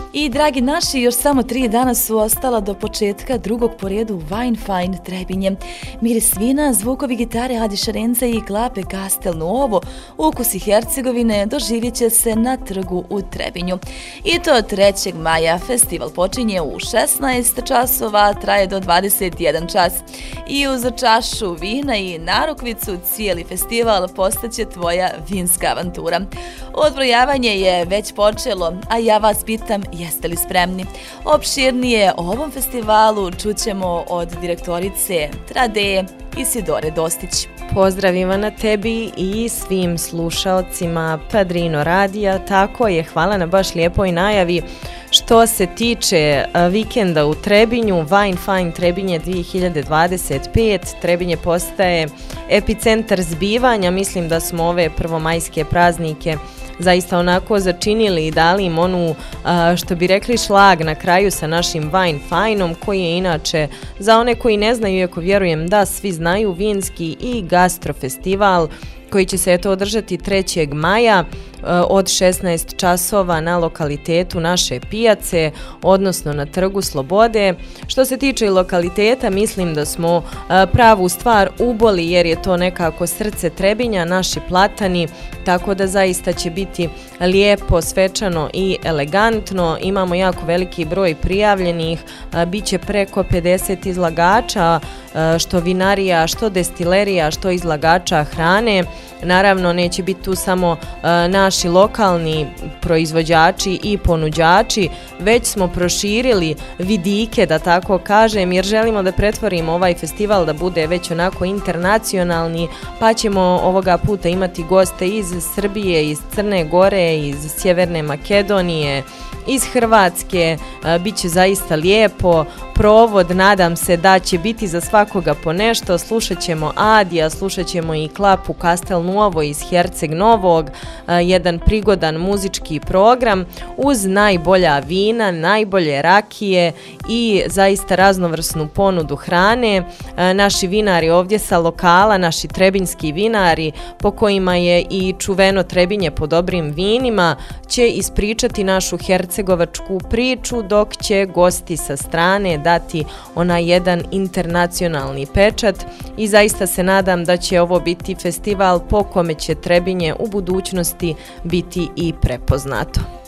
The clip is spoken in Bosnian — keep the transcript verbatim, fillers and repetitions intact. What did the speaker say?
I dragi naši, još samo tri dana su ostala do početka drugog po redu Wine Fine Trebinje. Miris vina, zvukovi gitare Adi Šarence i klape Castel Nuovo, ukusi Hercegovine doživjet će se na trgu u Trebinju. I to trećeg maja. Festival počinje u šesnaest časova, traje do dvadeset jedan čas. I uz čašu vina i narukvicu cijeli festival postaće tvoja vinska avantura. Odbrojavanje je već počelo, a ja vas pitam, jeste li spremni? Opširnije o ovom festivalu čućemo od direktorice Tradeje Isidore Dostić. Pozdrav Ivana tebi i svim slušaocima Padrino radija, tako je, hvala na baš lijepoj najavi. Što se tiče vikenda u Trebinju, Wine Fine Trebinje dvije hiljade dvadeset pet, Trebinje postaje epicentar zbivanja. Mislim da smo ove prvomajske praznike zaista onako začinili i dali im onu, što bi rekli, šlag na kraju sa našim Wine Fineom, koji je inače, za one koji ne znaju, iako vjerujem da svi znaju, vinski i gastrofestival koji će se eto održati trećeg maja od šesnaest časova na lokalitetu naše pijace, odnosno na Trgu Slobode. Što se tiče lokaliteta, mislim da smo pravu stvar uboli, jer je to nekako srce Trebinja, naši platani, tako da zaista će biti lijepo, svečano i elegantno. Imamo jako veliki broj prijavljenih, bit će preko pedeset izlagača, što vinarija, što destilerija, što izlagača hrane. Naravno, neće biti tu samo naši lokalni proizvođači i ponuđači, već smo proširili vidike, da tako kažem, jer želimo da pretvorimo ovaj festival da bude već onako internacionalni, pa ćemo ovoga puta imati goste iz Srbije, iz Crne Gore, iz Sjeverne Makedonije, iz Hrvatske. Bit će zaista lijepo. Provod, nadam se da će biti za svakoga po nešto. Slušat ćemo Adija, slušat ćemo i klapu Castel Nuovo iz Herceg Novog, jedan prigodan muzički program uz najbolja vina, najbolje rakije i zaista raznovrsnu ponudu hrane. Naši vinari ovdje sa lokala, naši trebinjski vinari, po kojima je i čuveno Trebinje po dobrim vinima, će ispričati našu hercegovačku priču, dok će gosti sa strane dati onaj jedan internacionalni pečat. I zaista se nadam da će ovo biti festival po kome će Trebinje u budućnosti biti i prepoznato.